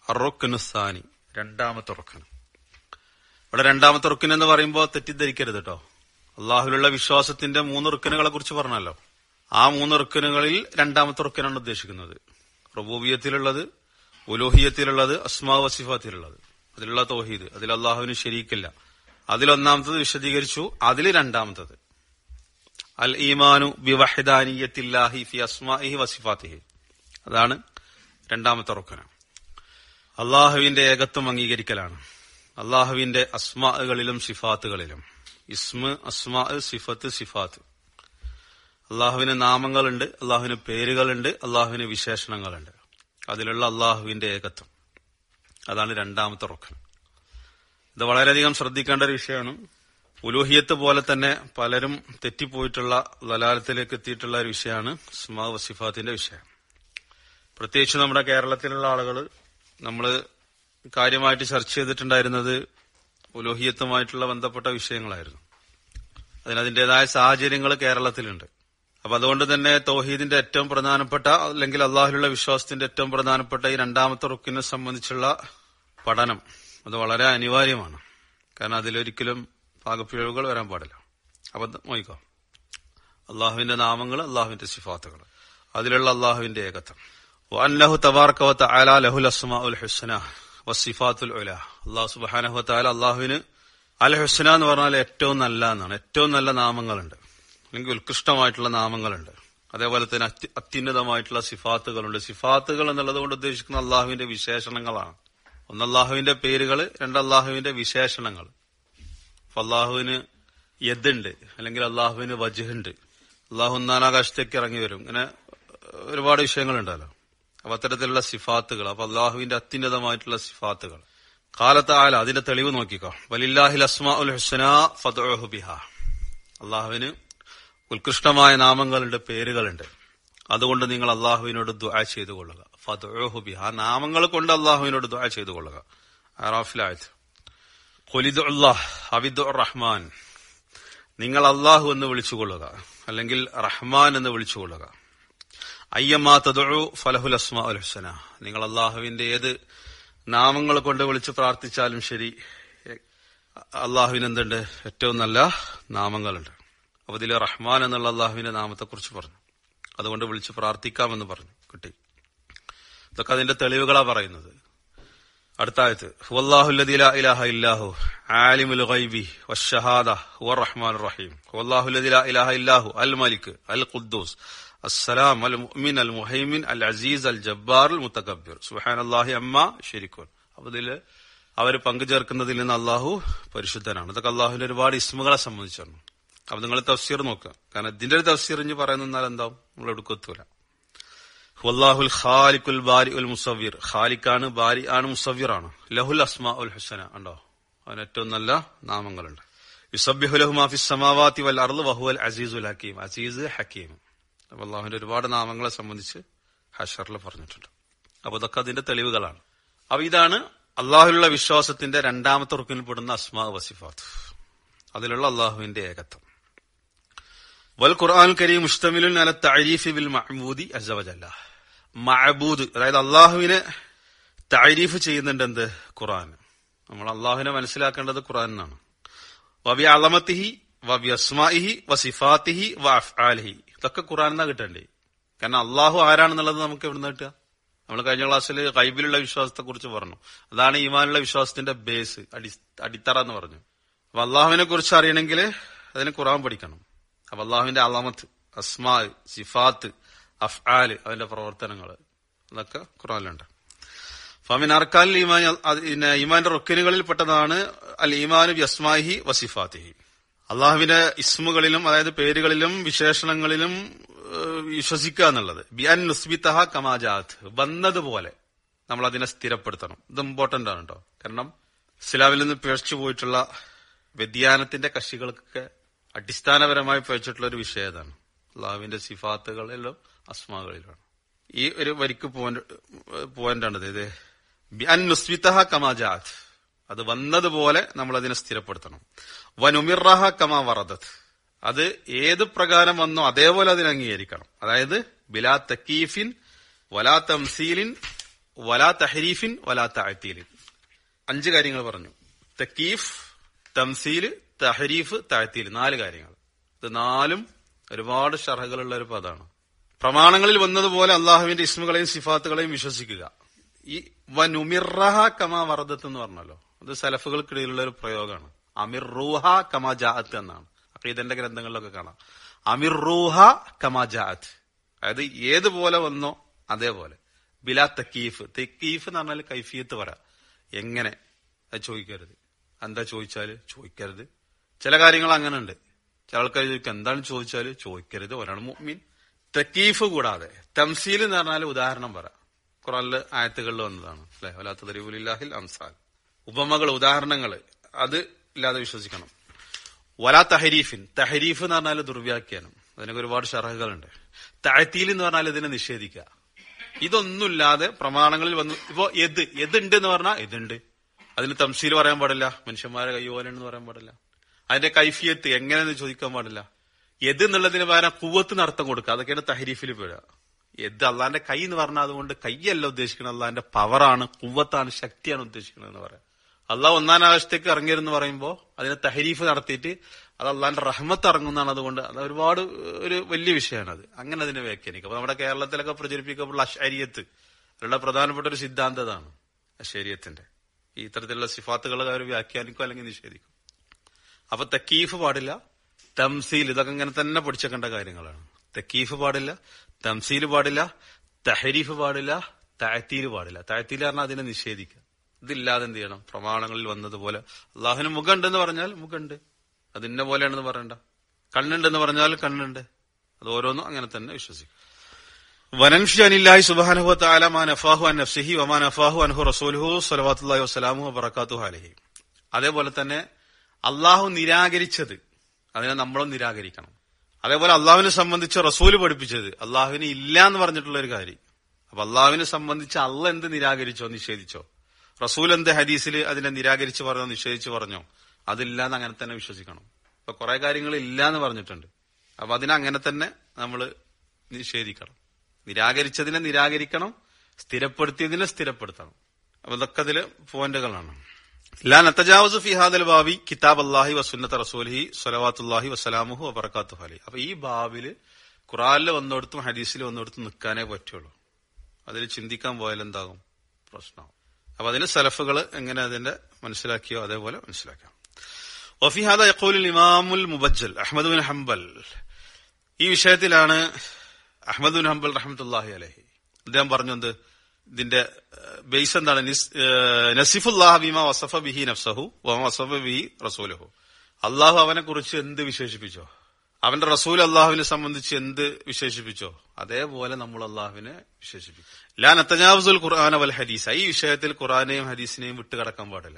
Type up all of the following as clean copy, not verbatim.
അറുക്കുനുസാനി, രണ്ടാമത്തെ റുക്കൻ. ഇവിടെ രണ്ടാമത്തെ റുക്കൻ എന്ന് പറയുമ്പോൾ തെറ്റിദ്ധരിക്കരുത് കേട്ടോ. അള്ളാഹുലുള്ള വിശ്വാസത്തിന്റെ 3 റുക്കനുകളെ കുറിച്ച് പറഞ്ഞല്ലോ. ആ 3 റുക്കനുകളിൽ രണ്ടാമത്തെ റുക്കനാണ് ഉദ്ദേശിക്കുന്നത്. റുബൂബിയത്തിലുള്ളത്, ഉലൂഹിയത്തിലുള്ളത്, അസ്മാ വസിഫാത്തിലുള്ളത്. അതിലുള്ള തൗഹീദ്, അതിൽ അള്ളാഹുവിന് ശരീക്കില്ല. അതിലൊന്നാമത്തത് വിശദീകരിച്ചു. അതിൽ രണ്ടാമത്തത് അൽ ഈമാനു ബിവഹ്ദാനിയത്തില്ലാഹി ഫി അസ്മാഇഹി വസിഫാത്തിഹി, അതാണ് രണ്ടാമത്തെ റുക്കൻ. അള്ളാഹുവിന്റെ ഏകത്വം അംഗീകരിക്കലാണ്. അള്ളാഹുവിന്റെ അസ്മാകളിലും സിഫാത്തുകളിലും, ഇസ്മ, അസ്മാ, സിഫത്ത്, സിഫാത്ത്. അള്ളാഹുവിന് നാമങ്ങളുണ്ട്, അള്ളാഹുവിന് പേരുകളുണ്ട്, അള്ളാഹുവിന് വിശേഷണങ്ങളുണ്ട്. അതിലുള്ള അള്ളാഹുവിന്റെ ഏകത്വം, അതാണ് രണ്ടാമത്തെ റുക്കൻ. ഇത് വളരെയധികം ശ്രദ്ധിക്കേണ്ട ഒരു വിഷയമാണ്. ഉലൂഹിയത്ത് പോലെ തന്നെ പലരും തെറ്റിപ്പോയിട്ടുള്ള ലലാലത്തിലേക്ക് എത്തിയിട്ടുള്ള ഒരു വിഷയമാണ് അസ്മാ വസിഫാത്തിന്റെ വിഷയം. പ്രത്യേകിച്ച് നമ്മുടെ കേരളത്തിലുള്ള ആളുകൾ നമ്മൾ കാര്യമായിട്ട് ചർച്ച ചെയ്തിട്ടുണ്ടായിരുന്നത് ഉലൂഹിയത്തുമായിട്ടുള്ള ബന്ധപ്പെട്ട വിഷയങ്ങളായിരുന്നു. അതിനതിന്റേതായ സാഹചര്യങ്ങൾ കേരളത്തിലുണ്ട്. അപ്പൊ അതുകൊണ്ട് തന്നെ തൗഹീദിന്റെ ഏറ്റവും പ്രധാനപ്പെട്ട, അല്ലെങ്കിൽ അള്ളാഹുലുള്ള വിശ്വാസത്തിന്റെ ഏറ്റവും പ്രധാനപ്പെട്ട ഈ രണ്ടാമത്തെ റുക്കിനെ സംബന്ധിച്ചുള്ള പഠനം അത് വളരെ അനിവാര്യമാണ്. കാരണം അതിലൊരിക്കലും പാകപ്പിഴവുകൾ വരാൻ പാടില്ല. അപ്പൊ നോക്കിക്കോ, അള്ളാഹുവിന്റെ നാമങ്ങൾ, അള്ളാഹുവിന്റെ സിഫാത്തുകൾ, അതിലുള്ള അള്ളാഹുവിന്റെ ഏകത്വം. വഅന്നഹു തബാറക വതആല ലഹുൽ അസ്മാഉൽ ഹുസ്ന വസിഫാത്തുൽ ഉല. അള്ളാഹു സുബ്ഹാനഹു വതആല, അള്ളാഹുവിന് അൽ ഹുസ്ന എന്ന് പറഞ്ഞാൽ ഏറ്റവും നല്ല എന്നാണ്. ഏറ്റവും നല്ല നാമങ്ങളുണ്ട്, അല്ലെങ്കിൽ ഉത്കൃഷ്ടമായിട്ടുള്ള നാമങ്ങളുണ്ട്. അതേപോലെ തന്നെ അത്യുന്നതമായിട്ടുള്ള സിഫാത്തുകളുണ്ട്. സിഫാത്തുകൾ എന്നുള്ളത് കൊണ്ട് ഉദ്ദേശിക്കുന്ന അള്ളാഹുവിന്റെ വിശേഷണങ്ങളാണ്. ഒന്ന് അള്ളാഹുവിന്റെ പേരുകൾ, രണ്ട് അള്ളാഹുവിന്റെ വിശേഷണങ്ങൾ. അപ്പൊ അള്ളാഹുവിന് യദുണ്ട്, അല്ലെങ്കിൽ അള്ളാഹുവിന് വജ്ഹുണ്ട്, അള്ളാഹു ഒന്നാനാകാശത്തേക്ക് ഇറങ്ങി വരും, ഇങ്ങനെ ഒരുപാട് വിഷയങ്ങളുണ്ടല്ലോ. അപ്പൊ അത്തരത്തിലുള്ള സിഫാത്തുകൾ, അപ്പൊ അള്ളാഹുവിന്റെ അത്യുന്നതമായിട്ടുള്ള സിഫാത്തുകൾ. ഖാല തആല, അതിന്റെ തെളിവ് നോക്കിക്കോ. വലില്ലാഹിൽ അസ്മാഉൽ ഹുസ്നാ ഫദ്ഉഹു ബിഹാ. അള്ളാഹുവിന് ഉത്കൃഷ്ടമായ നാമങ്ങളുണ്ട്, പേരുകളുണ്ട്. അതുകൊണ്ട് നിങ്ങൾ അള്ളാഹുവിനോട് ദുആ ചെയ്തു കൊള്ളുക. ഫദ്ഉഹു ബിഹാ, നാമങ്ങൾ കൊണ്ട് അള്ളാഹുവിനോട് ദുആ ചെയ്തു കൊള്ളുക. അറാഫിലായത് ഖുലിദുല്ലാഹ് അവിദുർ റഹ്മാൻ, നിങ്ങൾ അള്ളാഹു എന്ന് വിളിച്ചുകൊള്ളുക, അല്ലെങ്കിൽ റഹ്മാൻ എന്ന് വിളിച്ചുകൊള്ളുക. അയ്യമ്മാ തദ്ഉ ഫലഹുൽ അസ്മാഉൽ ഹുസ്ന, നിങ്ങൾ അള്ളാഹുവിന്റെ ഏത് നാമങ്ങൾ കൊണ്ട് വിളിച്ച് പ്രാർത്ഥിച്ചാലും ശരി, അള്ളാഹുവിന് എന്തുണ്ട്? ഏറ്റവും നല്ല നാമങ്ങളുണ്ട്. അപ്പൊ ഇതിൽ റഹ്മാൻ എന്നുള്ള അള്ളാഹുവിന്റെ നാമത്തെ കുറിച്ച് പറഞ്ഞു. അതുകൊണ്ട് വിളിച്ച് പ്രാർത്ഥിക്കാമെന്ന് പറഞ്ഞു കിട്ടി. ഇതൊക്കെ അതിന്റെ തെളിവുകളാ പറയുന്നത്. അടുത്ത ആയത്ത്, ഹുവല്ലാഹുല്ലദീ ലാ ഇലാഹ ഇല്ലാഹു ആലിമുൽ ഗൈബി വശ്ശഹാദ ഹുവർ റഹ്മാനുർ റഹീം. ഹുവല്ലാഹുല്ലദീ ലാ ഇലാഹ ഇല്ലാഹു അൽ മലിക് അൽ ഖുദ്ദൂസ് അസ്സലാം അൽ മുഅ്മിൻ അൽ മുഹൈമിൻ അൽ അസീസ് അൽ ജബ്ബാർ അൽ മുതകബ്ബിർ സുബ്ഹാനല്ലാഹി അമ്മാ യുശ്രികൂൻ. അപ്പൊ ഇതില് അവർ പങ്കുചേർക്കുന്നതിൽ നിന്ന് അള്ളാഹു പരിശുദ്ധനാണ്. ഇതൊക്കെ അള്ളാഹുവിന്റെ ഒരുപാട് ഇസ്മുകളെ സംബന്ധിച്ചാണ്. അപ്പൊ നിങ്ങൾ തഫ്സീർ നോക്കുക. കാരണം ഇതിന്റെ ഒരു തഫ്സീർ ഇഞ്ഞ് പറയുന്നാൽ എന്താവും, നമ്മൾ എടുക്കത്തൂല. വല്ലാഹുൽ ഖാലിഖുൽ ബാരിഉൽ മുസവ്വിർ, ഖാലിഖാണ്, ബാരി ആണ്, മുസവ്വിർ ആണ്. ലഹുൽ അസ്മാഉൽ ഹുസ്ന, ഉണ്ടോ? അവന് ഏറ്റവും നല്ല നാമങ്ങളുണ്ട്. യുസബ്ബിഹു ലഹു മാ ഫിസ് സമാവാതി വൽ അർള് വഹുവൽ അസീസുൽ ഹകീം, അസീസ് ഹക്കീം. അപ്പൊ അള്ളാഹുവിന്റെ ഒരുപാട് നാമങ്ങളെ സംബന്ധിച്ച് ഹശറിൽ പറഞ്ഞിട്ടുണ്ട്. അപ്പൊ ഇതൊക്കെ അതിന്റെ തെളിവുകളാണ്. അപ്പൊ ഇതാണ് അള്ളാഹുലുള്ള വിശ്വാസത്തിന്റെ രണ്ടാമത്തെ റുക്കിൽപ്പെടുന്ന അസ്മാ വസിഫാത്ത്, അതിലുള്ള അള്ളാഹുവിന്റെ ഏകത്വം. വൽ ഖുർആൻ കരീം മുസ്തമിലുൻ അല തഅരീഫ് ബിൽ മഅബൂദി അസ്സ വജല്ല. മഅബൂദ്, അതായത് അള്ളാഹുവിനെ തഅരീഫ് ചെയ്യുന്നുണ്ട് എന്ത്? ഖുർആൻ. നമ്മൾ അള്ളാഹുവിനെ മനസ്സിലാക്കേണ്ടത് ഖുർആൻ എന്നാണ്. വബി അളമത്തിഹി വബി അസ്മാഇഹി വസിഫാത്തിഹി വഅഫ്ആലിഹി, ഇതൊക്കെ ഖുർആൻ എന്നാ കിട്ടണ്ടേ. കാരണം അള്ളാഹു ആരാണെന്നുള്ളത് നമുക്ക് എവിടുന്ന് കിട്ടുക? നമ്മൾ കഴിഞ്ഞ ക്ലാസ്സിൽ ഗൈബിലുള്ള വിശ്വാസത്തെ കുറിച്ച് പറഞ്ഞു. അതാണ് ഈമാനുള്ള വിശ്വാസത്തിന്റെ ബേസ്, അടിത്തറ എന്ന് പറഞ്ഞു. അപ്പൊ അള്ളാഹുവിനെ കുറിച്ച് അറിയണമെങ്കിൽ അതിന് ഖുർആൻ പഠിക്കണം. അപ്പൊ അള്ളാഹുവിന്റെ അളമത്ത്, അസ്മാ, സിഫാത്ത്, അഫ്ആല്, അതിന്റെ പ്രവർത്തനങ്ങൾ, അതൊക്കെ ഖുർആനിലുണ്ട്. ഫമിൻ അർക്കാനിൽ ഈമാൻ, ഈമാന്റെ റുക്കിനുകളിൽ പെട്ടതാണ് അൽ ഈമാനു ബി അസ്മാഇഹി വസിഫാത്തിഹി. അള്ളാഹുവിന്റെ ഇസ്മുകളിലും, അതായത് പേരുകളിലും വിശേഷണങ്ങളിലും വിശ്വസിക്കുക എന്നുള്ളത്. ബി അൻ നുസ്ബിതഹ കമാ ജാഅത്, വന്നതുപോലെ നമ്മൾ അതിനെ സ്ഥിരപ്പെടുത്തണം. ഇത് ഇമ്പോർട്ടന്റ് ആണ് കേട്ടോ. കാരണം ഇസ്ലാമിൽ നിന്ന് പിഴച്ചു പോയിട്ടുള്ള വ്യതിയാനത്തിന്റെ കക്ഷികൾക്കൊക്കെ അടിസ്ഥാനപരമായി പിഴച്ചിട്ടുള്ള ഒരു വിഷയം ഏതാണ്? അള്ളാഹുവിന്റെ സിഫാത്തുകളിലും അസ്മാകളിലാണ്. ഈ ഒരു വരിക്ക് പോയിന്റാണിത്. ഇത് ബി അൻ നുസ്ബിതഹ കമാ ജാഅത്, അത് വന്നതുപോലെ നമ്മൾ അതിനെ സ്ഥിരപ്പെടുത്തണം. വനുമിറഹ കമാ വറദത്, അത് ഏത് പ്രകാരം വന്നോ അതേപോലെ അതിനെ അംഗീകരിക്കണം. അതായത് ബിലാ തക്കീഫിൻ വലാ തംസീലിൻ വലാ തഹരീഫിൻ വലാ തഅതീലിൻ. 5 കാര്യങ്ങൾ പറഞ്ഞു. തക്കീഫ്, തംസീല്, തഹരീഫ്, തഅതീൽ. 4 കാര്യങ്ങൾ. ഇത് 4ഉം ഒരുപാട് ശർഹകളുള്ള ഒരു പദമാണ്. പ്രമാണങ്ങളിൽ വന്നതുപോലെ അള്ളാഹുവിന്റെ ഇസ്മുകളെയും സിഫാത്തുകളെയും വിശ്വസിക്കുക. ഈ വനുമിറഹ കമാ വറദത്ത് എന്ന് പറഞ്ഞല്ലോ, അത് സലഫുകൾക്കിടയിലുള്ള ഒരു പ്രയോഗമാണ്. അമിർ റൂഹ കമാ ജാഅത്ത് എന്നാണ് അഖീദന്റെ ഗ്രന്ഥങ്ങളിലൊക്കെ കാണാം. അമിർ റൂഹ കമാ ജാഅത്ത്, അതായത് ഏതുപോലെ വന്നോ അതേപോലെ. ബിലാ തക്കീഫ്. തക്കീഫ് എന്ന് പറഞ്ഞാൽ കൈഫിയത്ത് പറ, എങ്ങനെ, അത് ചോദിക്കരുത്. എന്താ ചോദിച്ചാല് ചോദിക്കരുത്. ചില കാര്യങ്ങൾ അങ്ങനെ ഉണ്ട്. ചില ആൾക്കാർ ചോദിക്കും എന്താണ് ചോദിച്ചാല് ചോദിക്കരുത്, ഒരാണ് മുഅ്മിൻ. തക്കീഫ് കൂടാതെ തംസീൽ എന്ന് പറഞ്ഞാൽ ഉദാഹരണം പറ. ഖുർആനിലെ ആയത്തുകളിൽ വന്നതാണ് അല്ലെ, വലാ തദ്രിബു ലില്ലാഹിൽ അംസാൽ. ഉപമകൾ, ഉദാഹരണങ്ങൾ, അത് ഇല്ലാതെ വിശ്വസിക്കണം. വലാ തഹരീഫിൻ. തഹരീഫ് എന്ന് പറഞ്ഞാൽ ദുർവ്യാഖ്യാനം, അതിനൊക്കെ ഒരുപാട് ശർഹകളുണ്ട്. തഅതീൽ എന്ന് പറഞ്ഞാൽ ഇതിനെ നിഷേധിക്കുക. ഇതൊന്നുമില്ലാതെ പ്രമാണങ്ങളിൽ വന്നു. ഇപ്പോ എതുണ്ട് എന്ന് പറഞ്ഞാൽ ഇതുണ്ട്, അതിന് തംസീൽ പറയാൻ പാടില്ല. മനുഷ്യന്മാരെ കൈപോലെന്ന് പറയാൻ പാടില്ല. അതിന്റെ കൈഫിയത്ത് എങ്ങനെയെന്ന് ചോദിക്കാൻ പാടില്ല. എത് എന്നുള്ളതിന് പകരം ഖുവ്വത്തിന് അർത്ഥം കൊടുക്കുക, അതൊക്കെയാണ് തഹരീഫിൽ പെടുക. എത് അള്ളാന്റെ കൈ എന്ന് പറഞ്ഞാൽ അതുകൊണ്ട് കൈയല്ല ഉദ്ദേശിക്കുന്നത്, അള്ളാന്റെ പവറാണ്, ഖുവ്വത്താണ്, ശക്തിയാണ് ഉദ്ദേശിക്കുന്നത് എന്ന് പറയാം. അള്ളാഹ് ഒന്നാം ആകാശത്തേക്ക് ഇറങ്ങിയെന്ന് പറയുമ്പോൾ അതിനെ തഹരീഫ് നടത്തിയിട്ട് അത് അള്ളാന്റെ റഹ്മത്ത് ഇറങ്ങുന്നതാണ്. അതുകൊണ്ട് അത് ഒരുപാട് ഒരു വലിയ വിഷയമാണ് അത്. അങ്ങനെ അതിനെ വ്യാഖ്യാനിക്കും. അപ്പൊ നമ്മുടെ കേരളത്തിലൊക്കെ പ്രചരിപ്പിക്കപ്പെടുന്ന അശ്അരിയത്ത്, അതിലുള്ള പ്രധാനപ്പെട്ട ഒരു സിദ്ധാന്തതാണ് അശ്അരിയത്തിന്റെ. ഈ ഇത്തരത്തിലുള്ള സിഫാത്തുകളെ അവർ വ്യാഖ്യാനിക്കും അല്ലെങ്കിൽ നിഷേധിക്കും. അപ്പൊ തക്കീഫ് പാടില്ല, തംസീൽ, ഇതൊക്കെ ഇങ്ങനെ തന്നെ പഠിച്ചേക്കേണ്ട കാര്യങ്ങളാണ്. തക്കീഫ് പാടില്ല, തംസീൽ പാടില്ല, തഹരീഫ് പാടില്ല, തഅതീൽ പാടില്ല. തഅതീൽ പറഞ്ഞാൽ അതിനെ നിഷേധിക്കുക. ഇതില്ലാതെ എന്ത് ചെയ്യണം? പ്രമാണങ്ങളിൽ വന്നതുപോലെ അള്ളാഹുവിന് മുഖമുണ്ടെന്ന് പറഞ്ഞാൽ മുഖമുണ്ട്, അത് ഇന്ന പോലെയാണെന്ന് പറയണ്ട. കണ്ണുണ്ടെന്ന് പറഞ്ഞാൽ കണ്ണുണ്ട്, അത് ഓരോന്നും അങ്ങനെ തന്നെ വിശ്വസിക്കും. വനൻഫി അനില്ലാഹി സുബ്ഹാനഹു വ തആല മാ നഫാഹു അൻ നഫ്സിഹി വമാ നഫാഹു അൻഹു റസൂലുഹു സ്വല്ലല്ലാഹു വസല്ലമു വബറകാതുഹു അലൈഹി. അതേപോലെ തന്നെ അള്ളാഹു നിരാകരിച്ചത് അതിനെ നമ്മളും നിരാകരിക്കണം. അതേപോലെ അള്ളാഹുവിനെ സംബന്ധിച്ച് റസൂല് പഠിപ്പിച്ചത് അള്ളാഹുവിന് ഇല്ല എന്ന് പറഞ്ഞിട്ടുള്ള ഒരു കാര്യം. അപ്പൊ അള്ളാഹുവിനെ സംബന്ധിച്ച് അള്ളാഹ് എന്ത് നിരാകരിച്ചോ നിഷേധിച്ചോ, റസൂൽ എന്ത് ഹദീസിൽ അതിനെ നിരാകരിച്ച് പറഞ്ഞോ നിഷേധിച്ച് പറഞ്ഞോ, അതില്ലാന്ന് അങ്ങനെ തന്നെ വിശ്വസിക്കണം. ഇപ്പൊ കുറെ കാര്യങ്ങൾ ഇല്ലാന്ന് പറഞ്ഞിട്ടുണ്ട്, അപ്പൊ അതിനങ്ങനെ തന്നെ നമ്മൾ നിഷേധിക്കണം. നിരാകരിച്ചതിനെ നിരാകരിക്കണം, സ്ഥിരപ്പെടുത്തിയതിനെ സ്ഥിരപ്പെടുത്തണം. അപ്പൊ ഇതൊക്കെ അതില് പോയിന്റുകളാണ്. ലാ നതജാവസു ഫി ഹാദൽ ബാബി കിതാബ് അല്ലാഹി വസുന്നത റസൂലിഹി സ്വലവാത്തുല്ലാഹി വസ്സലാമുഹു വബറകാതുഹു അലൈഹി. അപ്പൊ ഈ ബാബില് ഖുർആനിൽ വന്നിടത്തും ഹദീസിൽ വന്നിടത്തും നിൽക്കാനേ പറ്റുള്ളൂ. അതിൽ ചിന്തിക്കാൻ പോയാൽ എന്താകും? പ്രശ്നമാകും. അപ്പൊ അതിന് സലഫുകൾ എങ്ങനെ അതിന്റെ മനസ്സിലാക്കിയോ അതേപോലെ മനസ്സിലാക്കാം. വഫി ഹാദ യഖൂലുൽ ഇമാമുൽ മുബജ്ജൽ അഹ്മദ് ബിൻ ഹംബൽ. ഈ വിഷയത്തിലാണ് അഹ്മദ് ബിൻ ഹംബൽ റഹ്മത്തുള്ളാഹി അലൈഹി അദ്ദേഹം പറഞ്ഞു, എന്ത് ഇതിന്റെ ബേസ് എന്താണ്? നസിഫുല്ലാഹ ബിമാ വസഫ ബിഹി നഫ്സഹു വമാ വസഫ ബിഹി റസൂലുഹു. അള്ളാഹു അവനെ കുറിച്ച് എന്ത് വിശേഷിപ്പിച്ചോ, അവന്റെ റസൂൽ അള്ളാഹുവിനെ സംബന്ധിച്ച് എന്ത് വിശേഷിപ്പിച്ചോ, അതേപോലെ നമ്മൾ അള്ളാഹുവിനെ വിശേഷിപ്പിക്കും. ലാ നതജാവസുൽ ഖുർആന വൽ ഹദീസ. ഈ വിഷയത്തിൽ ഖുർആനെയും ഹദീസിനെയും വിട്ടുകടക്കാൻ പാടില്ല.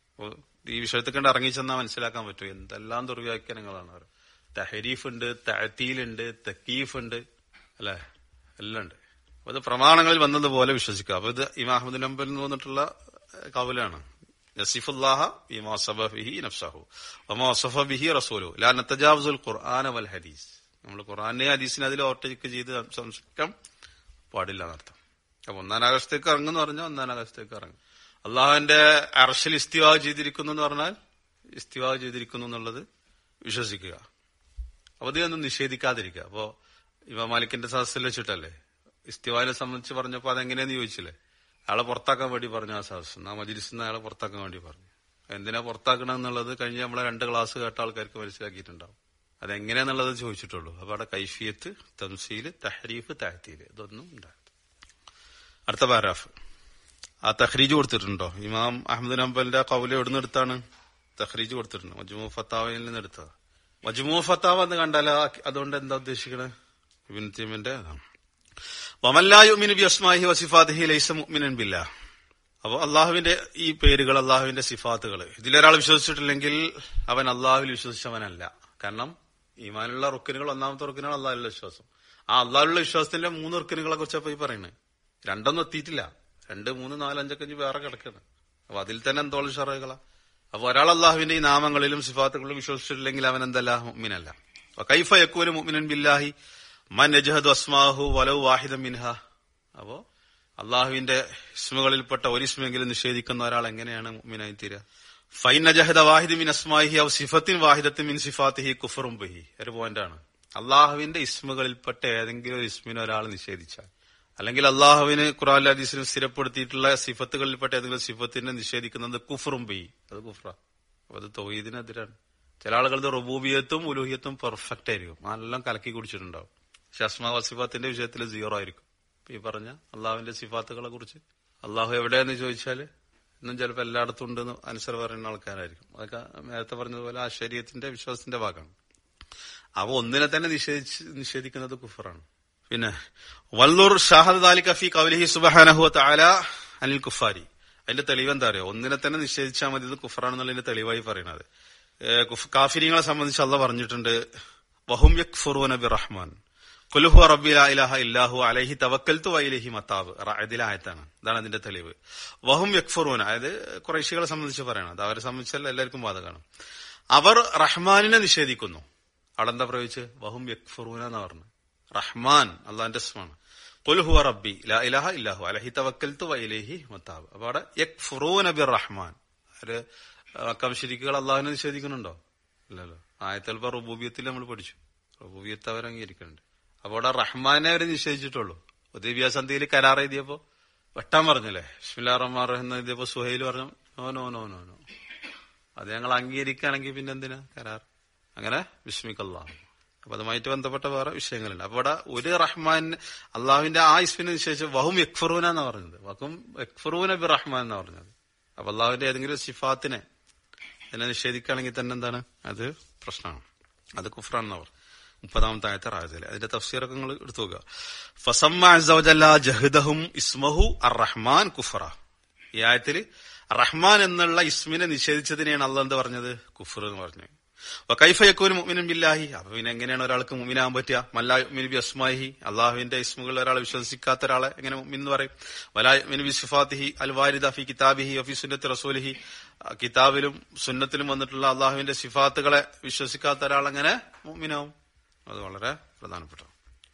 ഈ വിഷയത്തിൽ കണ്ട് ഇറങ്ങിച്ചെന്നാൽ മനസ്സിലാക്കാൻ പറ്റും എന്തെല്ലാം ദുർവ്യാഖ്യാനങ്ങളാണ്. തഹരീഫ് ഉണ്ട്, തഅതീൽ ഉണ്ട്, തക്കീഫ് ഉണ്ട്, അല്ലെ, എല്ലാം ഉണ്ട്. അപ്പൊ ഇത് പ്രമാണങ്ങളിൽ വന്നതുപോലെ വിശ്വസിക്കുക. അപ്പൊ ഇത് ഇമാം അഹ്മദ് ബിൻ ഹംബൽ എന്ന് പറഞ്ഞിട്ടുള്ള കൗലാണ്. നസിഫുല്ലാഹ ബിമാ വസഫ ബിഹി നഫ്സഹു വമാ വസഫ ബിഹി റസൂലുഹു ലാ നതജാവസുൽ ഖുർആന വൽ ഹദീസ്. നമ്മൾ ഖുർആനെയും ഹദീസിനെ അതിൽ ഓവർടേക്ക് ചെയ്ത് സംശയിക്കാൻ പാടില്ല എന്നർത്ഥം. അപ്പൊ ഒന്നാം ആകാശത്തേക്ക് ഇറങ്ങുമെന്ന് പറഞ്ഞാൽ ഒന്നാം ആകാശത്തേക്ക് ഇറങ്ങും. അള്ളാഹുവിന്റെ അർശിൽ ഇസ്തിവാ ചെയ്തിരിക്കുന്നു എന്ന് പറഞ്ഞാൽ ഇസ്തിവാ ചെയ്തിരിക്കുന്നു എന്നുള്ളത് വിശ്വസിക്കുക. അപ്പൊ ഇതൊന്നും നിഷേധിക്കാതിരിക്കുക. അപ്പോ ഇമാം മാലിക്കിന്റെ സദസ്സിൽ വെച്ചിട്ടല്ലേ ഇസ്തിവാനെ സംബന്ധിച്ച് പറഞ്ഞപ്പോ അതെങ്ങനെയാന്ന് ചോദിച്ചില്ലേ, അയാളെ പുറത്താക്കാൻ വേണ്ടി പറഞ്ഞു. ആ സദസ് ആ മജ്‌ലിസിൽ നിന്ന് അയാളെ പുറത്താക്കാൻ വേണ്ടി പറഞ്ഞു. എന്തിനാ പുറത്താക്കണം എന്നുള്ളത് കഴിഞ്ഞ നമ്മളെ 2 ക്ലാസ് കേട്ട ആൾക്കാർക്ക് മനസ്സിലാക്കിയിട്ടുണ്ടാവും. അതെങ്ങനെയാന്നുള്ളത് ചോദിച്ചിട്ടുള്ളൂ. അപ്പൊ അവിടെ കൈഫിയത്ത്, തംസീല്, തഹരീഫ്, തഅതീൽ ഇതൊന്നും ഉണ്ടായിരുന്നു. അടുത്ത പാരാഫ് ആ തഖ്രീജ് കൊടുത്തിട്ടുണ്ടോ? ഇമാം അഹ്മദ് ബിൻ ഹംബലിന്റെ ഖൗല എവിടെ നിന്ന് എടുത്താണ്? തഖ്രീജ് കൊടുത്തിട്ടുണ്ട്. മജ്മൂ ഫത്താവയിൽ നിന്ന് എടുത്തത്. മജ്മൂ ഫത്താവ എന്ന് കണ്ടാൽ അതുകൊണ്ട് എന്താ ഉദ്ദേശിക്കണത്? ഇബ്നു തൈമിയന്റെ അതാണ്. വമൻ ലാ യുഅ്മിനു ബിഅസ്മാഇഹി വസിഫാതിഹി ലൈസ മുഅ്മിനൻ ബില്ലാഹ്. അപ്പൊ അള്ളാഹുവിന്റെ ഈ പേരുകൾ, അള്ളാഹുവിന്റെ സിഫാത്തുകൾ ഇതിലൊരാൾ വിശ്വസിച്ചിട്ടില്ലെങ്കിൽ അവൻ അള്ളാഹുവിൽ വിശ്വസിച്ചവനല്ല. കാരണം ഈമാനുള്ള റുക്കനുകൾ, ഒന്നാമത്തെ റുക്കനാണ് അള്ളാഹുലുള്ള വിശ്വാസം. ആ അള്ളാഹുലുള്ള വിശ്വാസത്തിന്റെ 3 റുക്കനുകളെ കുറിച്ചപ്പോ ഈ പറയുന്നത്. 2 എത്തിയിട്ടില്ല, 2, 3, 4, 5 5 വേറെ കിടക്കണം. അപ്പൊ അതിൽ തന്നെ എന്തോളം ഷറകളാ. അപ്പൊ ഒരാൾ അള്ളാഹുവിന്റെ ഈ നാമങ്ങളിലും സിഫാത്തുകളിലും വിശ്വസിച്ചിട്ടില്ലെങ്കിൽ അവൻ എന്തല്ല? മുഅ്മിനല്ല. കൈഫ യകൂനു മുഅ്മിനൻ ബില്ലാഹി മൻ യജ്ഹദു അസ്മാഹു വലൗ വാഹിദൻ മിൻഹ. അപ്പോ അള്ളാഹുവിന്റെ ഇസ്മുകളിൽപ്പെട്ട ഒരു ഇസ്മെങ്കിലും നിഷേധിക്കുന്ന ഒരാൾ എങ്ങനെയാണ് മുഅ്മിനായി തീരുക? ഫൈന ജഹദ വാഹിദ് മിൻ അസ്മാഇഹി ഔ സിഫത്തിൻ വാഹിദത്തിൻ മിൻ സിഫാത്തിഹി കുഫറും ബിഹി. ഒരു പോയിന്റാണ്. അള്ളാഹുവിന്റെ ഇസ്മുകളിൽപ്പെട്ട ഏതെങ്കിലും ഒരു ഇസ്മിനെ ഒരാൾ നിഷേധിച്ചാൽ, അല്ലെങ്കിൽ അള്ളാഹുവിന് ഖുർആനിലും ഹദീസിലും സ്ഥിരപ്പെടുത്തിയിട്ടുള്ള സിഫത്തുകളിൽപ്പെട്ട ഏതെങ്കിലും സിഫത്തിനെ നിഷേധിക്കുന്നത് കുഫറും ബിഹി, അത് കുഫ്ര. അത് തൗഹീദിനെതിരാണ്. ചില ആളുകളുടെ റുബൂബിയത്തും ഉലൂഹിയത്തും പെർഫെക്റ്റ് ആയിരിക്കും, എല്ലാം കലക്കി കുടിച്ചിട്ടുണ്ടാവും. പക്ഷെ അസ്മാ വസിഫാത്തിന്റെ വിഷയത്തിൽ 0 ആയിരിക്കും. ഈ പറഞ്ഞ അള്ളാഹുവിന്റെ സിഫാത്തുകളെ കുറിച്ച് അള്ളാഹു എവിടെയാന്ന് ചോദിച്ചാല് ഇന്നും ചിലപ്പോൾ എല്ലായിടത്തും ഉണ്ടെന്ന് അനുസര പറയുന്ന ആൾക്കാരായിരിക്കും. അതൊക്കെ നേരത്തെ പറഞ്ഞതുപോലെ ആ ശരീഅത്തിന്റെ വിശ്വാസത്തിന്റെ ഭാഗമാണ്. അവ ഒന്നിനെ തന്നെ നിഷേധിക്കുന്നത് കുഫറാണ്. പിന്നെ വല്ലൂർ ഷാഹദ് ദാലിക ഫീ ഖൗലിഹി സുബ്ഹാനഹു വ തആല അനിൽ കുഫാരി. അതിന്റെ തെളിവ് എന്താ അറിയോ? ഒന്നിനെ തന്നെ നിഷേധിച്ചാൽ മതി, ഇത് കുഫറാണെന്നുള്ളതിന്റെ തെളിവായി പറയുന്നത്. കാഫിരിങ്ങളെ സംബന്ധിച്ച് അള്ളാഹ് പറഞ്ഞിട്ടുണ്ട്, വഹും യക്ഫുറൂന ബിറഹ്മാൻ ഖുൽ ഹുവ റബ്ബി ലാ ഇലാഹ ഇല്ലാഹു അലൈഹി തവക്കൽതു വഇലൈഹി മതാബ്. റഅദിലെ ആയത്താണ്. ഇതാണ് അതിന്റെ തെളിവ്. വഹും യക്ഫുറൂന, അതായത് ഖുറൈശികളെ സംബന്ധിച്ച് പറയണത്. അവരെ സംബന്ധിച്ചാൽ എല്ലാവർക്കും ബാധകമാണ്. അവർ റഹ്മാനിനെ നിഷേധിക്കുന്നു. അവിടെ എന്താ പ്രയോഗിച്ച്? വഹും യക്ഫുറൂന എന്ന് പറഞ്ഞു. റഹ്മാൻ അള്ളാന്റെ ഇസ്മാണ്. ഖുൽ ഹുവ റബ്ബി ലാ ഇലാഹ ഇല്ലാഹു അലൈഹി തവക്കൽതു വഇലൈഹി മതാബ്. അപ്പൊ അവിടെ യക്ഫുറൂന ബിറഹ്മാൻ. ഒരു മുശ്രിക്കുകൾ അള്ളാഹുവിനെ നിഷേധിക്കുന്നുണ്ടോ? ഇല്ലല്ലോ. ആയത്തുൽ റുബൂബിയത്തിൽ നമ്മൾ പഠിച്ചു, റുബൂബിയത്ത് അവർ അംഗീകരിക്കുന്നുണ്ട്. അപ്പൊ അവിടെ റഹ്മാനെ അവര് നിഷേധിച്ചിട്ടുള്ളൂ. ഹുദൈബിയ സന്ധിയിൽ കരാർ എഴുതിയപ്പോ വെട്ടാൻ പറഞ്ഞല്ലേ, ബിസ്മില്ലാഹിർ റഹ്മാനിർ റഹീം എഴുതിയപ്പോ സുഹൈൽ പറഞ്ഞു no no no no no, അത് ഞങ്ങൾ അംഗീകരിക്കുകയാണെങ്കിൽ പിന്നെ എന്തിനാ കരാർ? അങ്ങനെ ബിസ്മിക്കല്ലാഹ്. അപ്പൊ അതുമായിട്ട് ബന്ധപ്പെട്ട വേറെ വിഷയങ്ങളുണ്ട്. അപ്പൊ ഇവിടെ ഒരു റഹ്മാൻ അള്ളാഹുവിന്റെ ആ ഇസ്മിനെ നിശ്ചയിച്ച് വഹും യക്ഫുറൂന എന്ന് പറഞ്ഞത്, വഹും യക്ഫുറൂന ബി റഹ്മാൻ എന്ന് പറഞ്ഞത്. അപ്പൊ അള്ളാഹുവിന്റെ ഏതെങ്കിലും സിഫാത്തിനെ ഇതിനെ നിഷേധിക്കുകയാണെങ്കിൽ തന്നെ എന്താണ് അത്? പ്രശ്നമാണ്, അത് കുഫ്റാണെന്ന് അവർ 30-ാമത്തെ ആയത്തെ റായത്തില്. അതിന്റെ തഫ്സീറൊക്കെ നിങ്ങൾ എടുത്തു നോക്കുക. ഫസമ്മ അസ്സ വജല്ല ജഹ്ദഹും ഇസ്മഹു അർ-റഹ്മാൻ കുഫറ. ഈ ആയത്തില് റഹ്മാൻ എന്നുള്ള ഇസ്മിനെ നിഷേധിച്ചതിനെയാണ് അള്ളാഹ് എന്ത് പറഞ്ഞത്? കുഫർ എന്ന് പറഞ്ഞു. വകൈഫ യകൂനു മുഅ്മിനൻ ബില്ലാഹി. അപ്പൊ പിന്നെ എങ്ങനെയാണ് ഒരാൾക്ക് മുഅ്മിനാകാൻ പറ്റുക? മല്ലാ യുഅ്മിനു ബി അസ്മാഇഹി. അള്ളാഹുവിന്റെ ഇസ്മുകൾ ഒരാൾ വിശ്വസിക്കാത്ത ഒരാളെ എങ്ങനെ മുഅ്മിൻ എന്ന് പറയും? വലാ യുഅ്മിനു ബി സിഫാത്തിഹി അൽ വാരിദ ഫി കിതാബിഹി വഫി സുന്നത്തി റസൂലിഹി. കിതാബിലും സുന്നത്തിലും വന്നിട്ടുള്ള അള്ളാഹുവിന്റെ സിഫാത്തുകളെ വിശ്വസിക്കാത്ത ഒരാൾ എങ്ങനെ മുഅ്മിനാവും? അത് വളരെ പ്രധാനപ്പെട്ട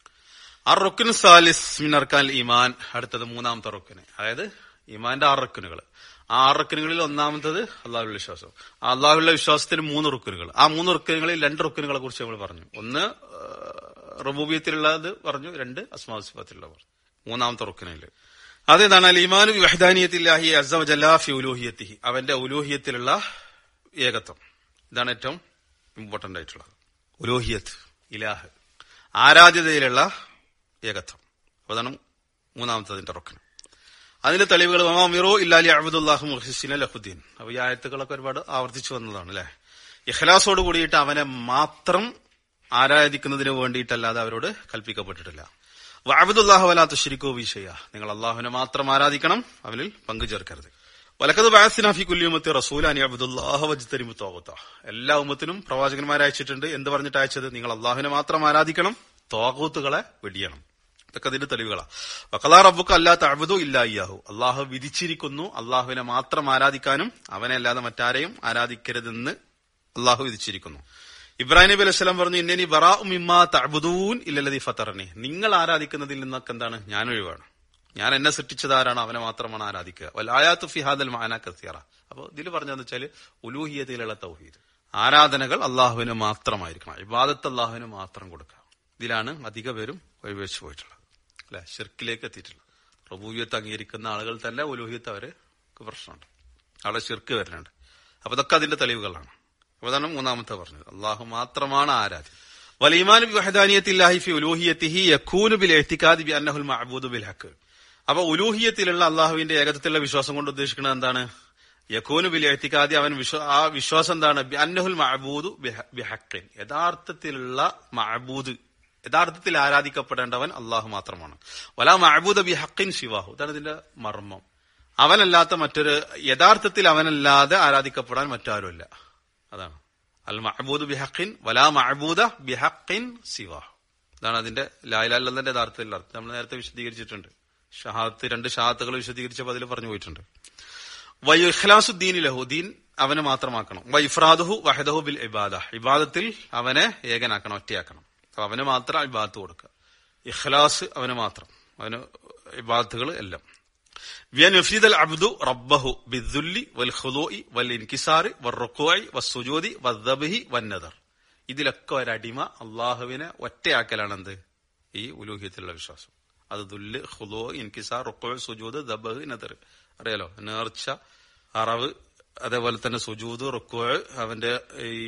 റുക്ൻ സാലിസ് മിൻ അർക്കാനിൽ ഈമാൻ. അടുത്തത് 3-ാമത്തെ റുക്ന്, അതായത് ഈമാന്റെ 6 റുക്നുകൾ. ആ 6 റുക്നുകളിൽ ഒന്നാമത്തത് അള്ളാഹുവിലുള്ള വിശ്വാസം. ആ അള്ളാഹുവിലുള്ള വിശ്വാസത്തിന് 3 റുക്നുകൾ. ആ 3 റുക്നുകളിൽ 2 റുക്നുകളെ കുറിച്ച് നമ്മൾ പറഞ്ഞു. ഒന്ന് റുബൂബിയത്തിലുള്ളത് പറഞ്ഞു, 2 അസ്മാഉ സിഫാത്തിലുള്ള പറഞ്ഞു. 3-ാമത്തെ റുക്നില് അതേതാണ് അൽ ഈമാനു ബി വഹ്ദാനിയത്തില്ലാഹി അസ്സ വജല്ല ഫി ഉലൂഹിയത്തിഹി. അവന്റെ ഉലൂഹിയത്തിലുള്ള ഏകത്വം. ഇതാണ് ഏറ്റവും ഇമ്പോർട്ടന്റ് ആയിട്ടുള്ളത്. ഉലൂഹിയത്ത്, ഇലാഹ്, ആരാധ്യതയിലുള്ള ഏകത്വം. അതാണ് 3-ാമത്തതിന്റെ റുക്ൻ. അതിന്റെ തെളിവുകൾ വമാമിറു ഇല്ലാലി അബ്ദുല്ലാഹു മുഖ്ലിസീന ലഹുദ്ദീൻ. അപ്പൊ ഈ ആയത്തുകളൊക്കെ ഒരുപാട് ആവർത്തിച്ചു വന്നതാണ് അല്ലെ. ഇഖ്ലാസോട് കൂടിയിട്ട് അവനെ മാത്രം ആരാധിക്കുന്നതിന് വേണ്ടിയിട്ടല്ലാതെ അവരോട് കൽപ്പിക്കപ്പെട്ടിട്ടില്ല. വഅബ്ദുല്ലാഹു വലാ തുശ്രികൂ ബിഹി ഷൈഅ. നിങ്ങൾ അള്ളാഹുവിനെ മാത്രം ആരാധിക്കണം, അവനിൽ പങ്കു ചേർക്കരുത്. വലഖദ് ബഅസ്നാ ഫീ കുല്ലി ഉമ്മത്തി റസൂലൻ അൻ യഅബ്ദുല്ലാഹ വജ്തനിബു ത്വാഗൂത. എല്ലാ ഉമ്മത്തിനും പ്രവാചകന്മാരെ അയച്ചിട്ടുണ്ട്. എന്ത് പറഞ്ഞിട്ട് അയച്ചത്? നിങ്ങൾ അള്ളാഹുവിനെ മാത്രം ആരാധിക്കണം, ത്വാഗൂത്തുകളെ വെടിയണം. ഇതൊക്കെ അതിന്റെ തെളിവുകളാണ്. വഖലാ റബ്ബുക അല്ലാ തഅബ്ദു ഇല്ലാ ഇയ്യാഹു. അള്ളാഹു വിധിച്ചിരിക്കുന്നു അള്ളാഹുവിനെ മാത്രം ആരാധിക്കാനും അവനെ അല്ലാതെ മറ്റാരെയും ആരാധിക്കരുതെന്ന് അള്ളാഹു വിധിച്ചിരിക്കുന്നു. ഇബ്രാഹിം നബി അലൈഹി സ്വലാം പറഞ്ഞു, ഇന്നനി ബറാഉ മിമ്മാ തഅബ്ദൂൻ ഇല്ലല്ലദീ ഫതറനി. നിങ്ങൾ ആരാധിക്കുന്നതിൽ നിന്നൊക്കെ എന്താണ്? ഞാൻ ഒഴിവാണ്. ഞാൻ എന്നെ സൃഷ്ടിച്ചത് ആരാണ്? അവനെ മാത്രമാണ് ആരാധിക്കുക. വൽ ആയാത്തു ഫി ഹാദൽ മഅന കസീറ. അപ്പൊ ഇതിൽ പറഞ്ഞതെന്ന് വെച്ചാല് ഉലൂഹിയത്തിലുള്ള തൗഹീദ്, ആരാധനകൾ അള്ളാഹുവിന് മാത്രമായിരിക്കണം, ഇബാദത്ത് അള്ളാഹുവിന് മാത്രം കൊടുക്കുക. ഇതിലാണ് അധിക പേരും വഴിവെച്ചു പോയിട്ടുള്ളത് അല്ലെ, ഷിർക്കിലേക്ക് എത്തിയിട്ടുള്ളത്. റുബൂബിയത്ത് അംഗീകരിക്കുന്ന ആളുകൾ തന്നെ ഉലൂഹിയത്ത് അവർക്ക് പ്രശ്നമുണ്ട്, അവിടെ ഷിർക്ക് വരുന്നുണ്ട്. അപ്പൊ ഇതൊക്കെ അതിന്റെ തെളിവുകളാണ്. അപ്പൊ അതാണ് 3-ാമത്തെ പറഞ്ഞത്, അള്ളാഹു മാത്രമാണ് ആരാധ്യൻ. വൽ ഈമാനു ബി വഹ്ദാനിയത്തില്ലാഹി ഫി ഉലൂഹിയത്തിഹി യകൂനു ബിൽ ഇഅ്തിഖാദി ബി അന്നഹുൽ മഅബൂദു ബിൽ ഹഖ്. അപ്പൊ ഉലൂഹിയത്തിലുള്ള അള്ളാഹുവിന്റെ ഏകത്വത്തിലുള്ള വിശ്വാസം കൊണ്ട് ഉദ്ദേശിക്കുന്നത് എന്താണ്? യകൂനു ബിൽ ഇഅ്തിഖാദി, അവൻ ആ വിശ്വാസം എന്താണ്? ബി അന്നഹുൽ മഅബൂദു ബി ഹഖ്. യഥാർത്ഥത്തിലുള്ള മഅബൂദ്, യഥാർത്ഥത്തിൽ ആരാധിക്കപ്പെടേണ്ടവൻ അള്ളാഹു മാത്രമാണ്. വലാ മഅബൂദ ബി ഹഖിൻ സിവാഹു. ഇതാണ് ഇതിന്റെ മർമ്മം. അവനല്ലാത്ത മറ്റൊരു, യഥാർത്ഥത്തിൽ അവനല്ലാതെ ആരാധിക്കപ്പെടാൻ മറ്റാരുമില്ല. അതാണ് അൽ മഅബൂദു ബി ഹഖിൻ വലാ മഅബൂദ ബി ഹഖിൻ സിവാഹു. ഇതാണ് അതിന്റെ ലാ ഇലാഹ ഇല്ലല്ലാഹ്ന്റെ യഥാർത്ഥത്തിൽ അർത്ഥം. നമ്മൾ നേരത്തെ വിശദീകരിച്ചിട്ടുണ്ട്. ഷഹാദത്ത്, 2 ഷഹാദത്തുകൾ വിശദീകരിച്ചപ്പോൾ അതിൽ പറഞ്ഞു പോയിട്ടുണ്ട്. വ ഇഖ്ലാസുദ്ദീൻ ലഹു, ദീൻ അവനെ മാത്രമാക്കണം. വ ഇഫ്റാദുഹു വഹദഹു ബിൽ ഇബാദ, ഇബാദത്തിൽ അവനെ ഏകനാക്കണം, ഒറ്റയാക്കണം. അവന് മാത്രം ഇബാദത്ത് കൊടുക്കുക. ഇഖ്ലാസ് അവന് മാത്രം, അവന് ഇബാദത്തുകൾ എല്ലാം. ബിഅൻ യുഫ്രിദൽ അബ്ദു റബ്ബഹു ബിദ്ദുല്ലി വൽ ഖുദൂഇ വൽ ഇൻകിസാറി വർ-റുകൂഇ വസ്സുജൂദി വദ്ദബ്ഹി വന്നദർ. ഇതിലൊക്കെ ഒരടിമ അള്ളാഹുവിനെ ഒറ്റയാക്കലാണ് എന്ത്? ഈ ഉലൂഹിയത്തിലുള്ള വിശ്വാസം. അത് ദുല്ല്, ഖുദൂ, ഇൻകിസാർ, റുക്കൂ, സുജൂദ്, ദബ്ഹ്, നദർ. അറിയാലോ, നേർച്ച, അറവ്, അതേപോലെ തന്നെ സുജൂദ്, റുക്കൂ, അവന്റെ ഈ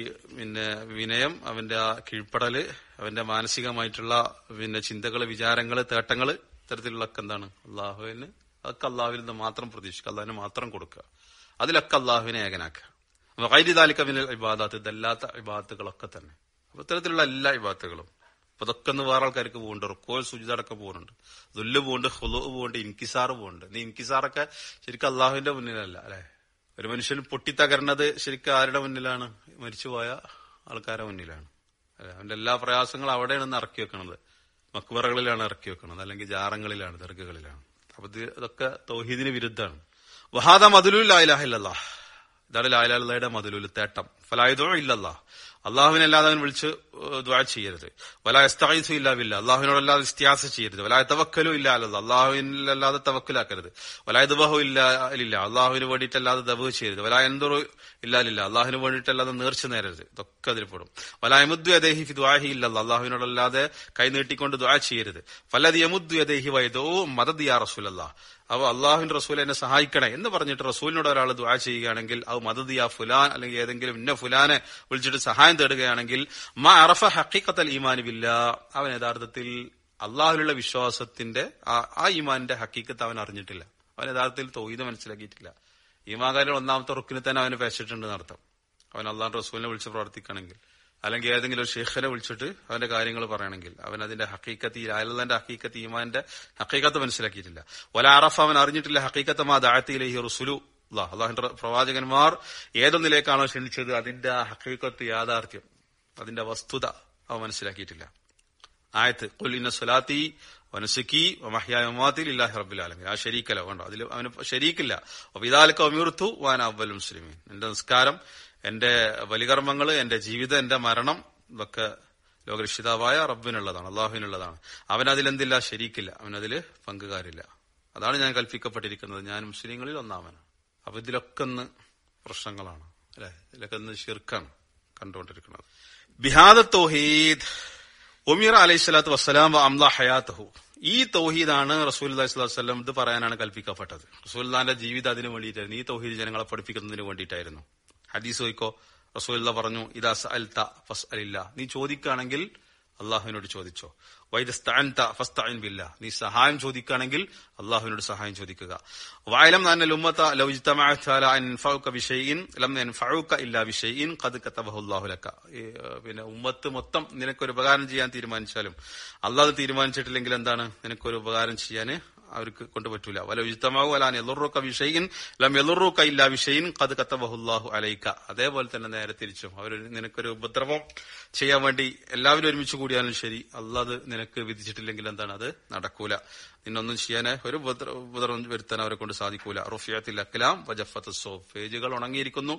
വിനയം, അവന്റെ ആ കീഴ്പ്പെടല്, അവന്റെ മാനസികമായിട്ടുള്ള ചിന്തകള്, വിചാരങ്ങള്, തേട്ടങ്ങള്, ഇത്തരത്തിലുള്ളൊക്കെ എന്താണ്? അള്ളാഹുവിന്, അതൊക്കെ അള്ളാഹുവിൽ നിന്ന് മാത്രം പ്രതീക്ഷിക്കുക, അള്ളാഹിന് മാത്രം കൊടുക്കുക. അതിലൊക്കെ അള്ളാഹുവിനെ ഏകനാക്കുക. വഗൈരിദാലിക മിനൽ ഇബാദാത്ത്, ഇതല്ലാത്ത ഇബാദത്തുകളൊക്കെ തന്നെ. അപ്പൊ ഇത്തരത്തിലുള്ള എല്ലാ ഇബാദത്തുകളും അപ്പൊ ഇതൊക്കെ ഒന്ന് വേറെ ആൾക്കാർക്ക് പോകുന്നുണ്ട്. റുക്കോൽ സുജൂദടക്കം പോകുന്നുണ്ട്, ദുല്ല് പോകുന്നുണ്ട്, ഖുദൂ പോകുന്നുണ്ട്, ഇൻകിസാർ പോകുന്നുണ്ട്. ഈ ഇൻകിസാറൊക്കെ ശരിക്കും അള്ളാഹുവിന്റെ മുന്നിലല്ല അല്ലെ. ഒരു മനുഷ്യൻ പൊട്ടിത്തകർന്നത് ശരിക്കും ആരുടെ മുന്നിലാണ്? മരിച്ചുപോയ ആൾക്കാരുടെ മുന്നിലാണ് അല്ലെ. അവന്റെ എല്ലാ പ്രയാസങ്ങളും അവിടെയാണ് ഇറക്കി വെക്കണത്. മക്ബറകളിലാണ് ഇറക്കി വെക്കണത്, അല്ലെങ്കിൽ ജാറങ്ങളിലാണ്, ദർഗകളിലാണ്. അപ്പൊ ഇതൊക്കെ തൗഹീദിന് വിരുദ്ധമാണ്. വഹാദ മദ്ലുൽ ലാ ഇലാഹ ഇല്ലല്ലാഹ്, ഇതാണ് ലാ ഇലാഹ ഇല്ലല്ലാഹയുടെ മദ്ലുൽ, തേട്ടം. ഫലാ യദ്ഉ ഇല്ലല്ലാഹ്, അള്ളാഹുവിനല്ലാതെ അവൻ വിളിച്ച് ദുആ ചെയ്യരുത്. വലാ യസ്തഈസു ഇല്ലാ ബില്ലാഹ്, അള്ളാഹുവിനോടല്ലാതെ ഇസ്തിആസ ചെയ്യരുത്. വലാ യതവക്കലു ഇല്ലാ അലല്ലാഹ്, അള്ളാഹുവിനല്ലാതെ തവക്കുലാക്കരുത്. വലാ യദ്ബഹു ഇല്ലാ ലില്ലാഹ്, അള്ളാഹുവിന് വേണ്ടിയിട്ടല്ലാതെ ദബ്ഹ് ചെയ്യരുത്. വലാ യൻദുറു ഇല്ലാ ലില്ലാഹ്, അള്ളാഹുവിന് വേണ്ടിയിട്ടല്ലാതെ നേർച്ച നേരരുത്. ഇതൊക്കെ അതിൽ പെടും. വലാ യമുദ്ദു യദൈഹി ഫി ദുആഇഹി ഇല്ലല്ലാഹ്, അള്ളാഹുവിനോടല്ലാതെ കൈ നീട്ടിക്കൊണ്ട് ദുആ ചെയ്യരുത്. ഫല്ലദി യമുദ്ദു യദൈഹി വയദൂ മദദ് യാ റസൂലല്ലാഹ്, അപ്പൊ അള്ളാഹുവിന്റെ റസൂൽ എന്നെ സഹായിക്കണേ എന്ന് പറഞ്ഞിട്ട് റസൂലിനോട് ഒരാൾ ദുആ ചെയ്യുകയാണെങ്കിൽ, അത് മദദ് യാ ഫുലാൻ, അല്ലെങ്കിൽ ഏതെങ്കിലും ഇന്ന ഫുലാനെ വിളിച്ചിട്ട് സഹായം തേടുകയാണെങ്കിൽ, മാ അറഫ ഹഖീഖത്തൽ ഈമാനി ബില്ലാഹ്, അവൻ യഥാർത്ഥത്തിൽ അള്ളാഹുവിലുള്ള വിശ്വാസത്തിന്റെ ആ ഈമാനിന്റെ ഹക്കീക്കത്ത് അവൻ അറിഞ്ഞിട്ടില്ല. അവൻ യഥാർത്ഥത്തിൽ തൗഹീദ് മനസ്സിലാക്കിയിട്ടില്ല. ഈമാൻകാരുടെ ഒന്നാമത്തെ റുക്കിന് തന്നെ അവന് പേശിട്ടുണ്ട് എന്നർത്ഥം. അവൻ അള്ളാഹുന്റെ റസൂലിനെ വിളിച്ച് പ്രവർത്തിക്കണമെങ്കിൽ, അല്ലെങ്കിൽ ഏതെങ്കിലും ഒരു ഷെയ്ഖിനെ വിളിച്ചിട്ട് അവന്റെ കാര്യങ്ങൾ പറയണമെങ്കിൽ, അവൻ അതിന്റെ ഹക്കീക്കത്ത്, അല്ലാഹുവിന്റെ ഹക്കീക്കത്ത്, ഈമാന്റെ ഹക്കീക്കത്ത് മനസ്സിലാക്കിയിട്ടില്ല. വലാ അറഫ, അവൻ അറിഞ്ഞിട്ടില്ല ഹക്കീക്കത്ത് മാ ദഅഅത ഇലൈഹി റസൂലു, അള്ളാഹുന്റെ പ്രവാചകന്മാർ ഏതൊന്നിലേക്കാണോ ക്ഷണിച്ചത് അതിന്റെ ആ ഹക്കീക്കത്ത്, യാഥാർത്ഥ്യം, അതിന്റെ വസ്തുത അവൻ മനസ്സിലാക്കിയിട്ടില്ല. ആയത്ത് ഖുൽ ഇന്ന സ്വലാത്തി വനുസുക്കി വമഹ്യായ വമമാതി ലില്ലാഹി റബ്ബിൽ ആലമീൻ, ആ ശരീക്കല്ല വേണ്ട, അതിൽ അവന് ശരീക്കില്ല. വബിദാലിക ഉമിർതു വഅന അവ്വലുൽ മുസ്ലിമീൻ, എന്റെ നിസ്കാരം, എന്റെ ബലികർമ്മങ്ങള്, എന്റെ ജീവിതം, എന്റെ മരണം, ഇതൊക്കെ ലോകരക്ഷിതാവായ റബ്ബിനുള്ളതാണ്, അള്ളാഹുവിനുള്ളതാണ്. അവനതിലെന്തില്ല? ശരീക്കില്ല, അവനതില് പങ്കുകാരില്ല. അതാണ് ഞാൻ കൽപ്പിക്കപ്പെട്ടിരിക്കുന്നത്, ഞാൻ മുസ്ലിങ്ങളിൽ ഒന്നാമനാണ്. അപ്പൊ ഇതിലൊക്കെ ഒന്ന് പ്രശ്നങ്ങളാണ് അല്ലെ, ഇതിലൊക്കെ ഒന്ന് ശിർക്കാണ് കണ്ടുകൊണ്ടിരിക്കുന്നത്. ബിഹാദ തൗഹീദ് ഉമീർ അലൈഹി സ്വലാത്തു വസ്സലാം അംള ഹയാത്തഹു, ഈ തൗഹീദാണ് റസൂലുള്ളാഹി സ്വല്ലല്ലാഹു അലൈഹി വസല്ലം ഇത് പറയാനാണ് കൽപ്പിക്കപ്പെട്ടത്. റസൂലുള്ളാഹിന്റെ ജീവിതം അതിന് വേണ്ടിയിട്ടായിരുന്നു, ഈ തൗഹീദ് ജനങ്ങളെ പഠിപ്പിക്കുന്നതിന് വേണ്ടിയിട്ടായിരുന്നു. ഹദീസ് നോക്കിക്കോ, റസൂലുള്ളാഹി പറഞ്ഞു, ഇദാ സഅൽത ഫസ്അലില്ലാ, നീ ചോദിക്കുകയാണെങ്കിൽ അള്ളാഹുവിനോട് ചോദിച്ചോ. വൈദസ്തഅൻത ഫസ്തഇൻ ബില്ലാഹ്, നീ സഹായം ചോദിക്കുകയാണെങ്കിൽ അള്ളാഹുവിനോട് സഹായം ചോദിക്കുക. വഅലം അന്നൽ ഉമ്മത ലൗ ഇജ്തമഅത് അലാ അൻ യൻഫഉക ബിശൈഇൻ ലം യൻഫഉക ഇല്ലാ ബിശൈഇൻ ഖദ് കതബഹു അല്ലാഹു ലക, ഉമ്മത്ത് മൊത്തം നിനക്കൊരു ഉപകാരം ചെയ്യാൻ തീരുമാനിച്ചാലും അള്ളാഹു തീരുമാനിച്ചിട്ടില്ലെങ്കിൽ എന്താണ്, നിനക്കൊരു ഉപകാരം ചെയ്യാൻ അവർക്ക് കൊണ്ടുപറ്റൂല. വലൗ ഇജ്തമഉ അലാ അൻ യളുറുക ബിശൈഇൻ ലം യളുറുക ഇല്ലാ ബിശൈഇൻ ഖദ് കതബഹു അല്ലാഹു അലൈക, അതേപോലെ തന്നെ നേരെ തിരിച്ചും, അവർ നിനക്കൊരു ഉപദ്രവം ചെയ്യാൻ വേണ്ടി എല്ലാവരും ഒരുമിച്ച് കൂടിയാലും ശരി, അള്ളാഹ് നിനക്ക് വിധിച്ചിട്ടില്ലെങ്കിൽ എന്താണ്, അത് നടക്കൂല. നിന്നൊന്നും ചെയ്യാൻ ഒരു ഉപദ്രവം വരുത്താൻ അവരെ കൊണ്ട് സാധിക്കൂല. റുഫിയത്തിൽ അക്ലാം വജഫത്ത് സോഫ്, പേജുകൾ ഉണങ്ങിയിരിക്കുന്നു,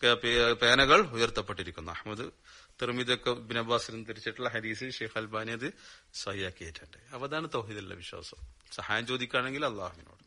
പേനകൾ ഉയർത്തപ്പെട്ടിരിക്കുന്നു. അഹ്മദ് തിർമിദൊക്കെ ഇബ്നു അബ്ബാസിനും തിരിച്ചിട്ടുള്ള ഹദീസ് ഷെയ്ഖ് അൽബാനി അത് സഹിയാക്കിയിട്ടുണ്ട്. അപ്പൊ അതാണ് തൗഹീദുള്ള വിശ്വാസം. സഹായം ചോദിക്കുകയാണെങ്കിൽ അള്ളാഹുവിനോട്,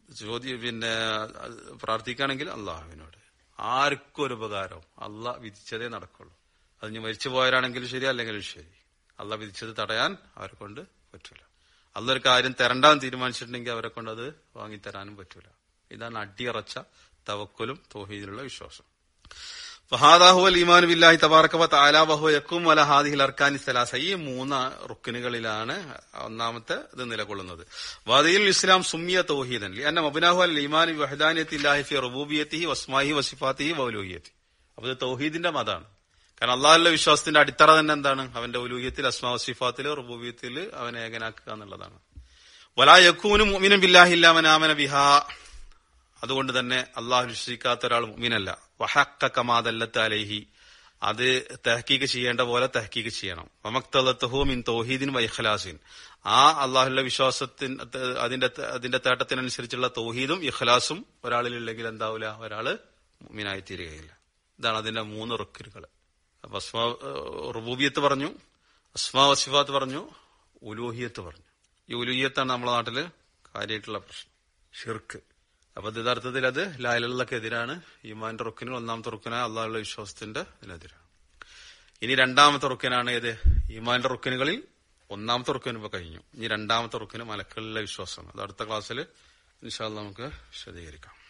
പ്രാർത്ഥിക്കുകയാണെങ്കിൽ അള്ളാഹുവിനോട്. ആർക്കും ഒരു ഉപകാരം അള്ളാഹ് വിധിച്ചതേ നടക്കുള്ളൂ. അത് ഇനി മരിച്ചു പോയവരാണെങ്കിലും ശരി, അല്ലെങ്കിലും ശരി, അള്ളാഹ് വിധിച്ചത് തടയാൻ അവരെ കൊണ്ട് പറ്റൂല. അള്ളാഹ് ഒരു കാര്യം തരണ്ടാന്ന് തീരുമാനിച്ചിട്ടുണ്ടെങ്കിൽ അവരെ കൊണ്ട് അത് വാങ്ങിത്തരാനും പറ്റൂല. ഇതാണ് അടിയറച്ച തവക്കുലും തൗഹീദിലുള്ള വിശ്വാസം. ഫഹാദാ ഹുവൽ ഈമാനു ബില്ലാഹി തബാറക വ തആല വഹുവ യഖൂമു അലാ ഹാദിഹിൽ അർക്കാനി സലാസ, ഈ മൂന്ന് റുക്നുകളിലാണ് ഒന്നാമത്തെ ഇത് നിലകൊള്ളുന്നത്. വദിൽ ഇസ്ലാം സുമ്മിയ തൗഹീദൻ ലിഅന്ന മബ്നാഹു അൽ ഈമാൻ ബി വഹദാനിയത്തില്ലാഹി ഫി റുബൂബിയ്യതിഹി വസ്മാഇഹി വസിഫാതിഹി വഉലൂഹിയ്യതിഹി. അപ്പോൾ ഇത് തൗഹീദിന്റെ മതാണ്. കാരണം അള്ളാഹുവിന്റെ വിശ്വാസത്തിന്റെ അടിത്തറ തന്നെ എന്താണ്? അവന്റെ ഉലൂഹിയത്തിൽ, അസ്മാ വസിഫാത്തിൽ, റുബൂബിയ്യത്തിൽ അവനെ ഏകനാക്കുക എന്നുള്ളതാണ്. വലാ യകൂനു മുഅ്മിനൻ ബില്ലാഹി ഇല്ലാ മൻ ആമന ബിഹാ, അതുകൊണ്ട് തന്നെ അള്ളാഹു വിശ്വസിക്കാത്ത ഒരാൾ മുഅ്മിനല്ല. വഹഖഖ മാ ദല്ലത അലൈഹി, അത് തഹ്ഖീഖ് ചെയ്യേണ്ട പോലെ തഹ്ഖീഖ് ചെയ്യണം. വമക്തലതഹു മിൻ തൗഹീദിൻ വ ഇഖ്ലാസിൻ, ആ അള്ളാഹുവിന്റെ വിശ്വാസത്തിന് അതിന്റെ തേട്ടത്തിനനുസരിച്ചുള്ള തൗഹീദും ഇഖ്ലാസും ഒരാളിലില്ലെങ്കിൽ എന്താവില്ല, ഒരാള് മുഅ്മിനായി തീരുകയില്ല. ഇതാണ് അതിന്റെ മൂന്ന് റുക്നുകൾ. അപ്പൊ റുബൂബിയത്ത് പറഞ്ഞു, അസ്മാ വസിഫാത്ത് പറഞ്ഞു, ഉലൂഹിയത്ത് പറഞ്ഞു. ഈ ഉലൂഹിയത്താണ് നമ്മുടെ നാട്ടില് കാര്യമായിട്ടുള്ള പ്രശ്നം. ഷിർക്ക്, അപ്പൊ യഥാർത്ഥത്തിൽ അത് ലാ ഇലാഹ ഇല്ലല്ലാഹ്ക്ക് എതിരാണ്. ഈമാന്റെ റുക്കിന് ഒന്നാമത്തെ റുക്കിനായ അള്ളാഹുള്ള വിശ്വാസത്തിന്റെ ഇതിനെതിരാണ്. ഇനി രണ്ടാമത്തെ റുക്കിനാണ് ഏത്? ഈമാന്റെ റുക്കിനുകളിൽ ഒന്നാമത്തെ റുക്കിന് ഇപ്പൊ കഴിഞ്ഞു. ഇനി രണ്ടാമത്തെ റുക്കിന് മലക്കുകളിലെ വിശ്വാസമാണ്. അത് അടുത്ത ക്ലാസ്സിൽ ഇൻഷാ അല്ലാഹ് നമുക്ക് വിശദീകരിക്കാം.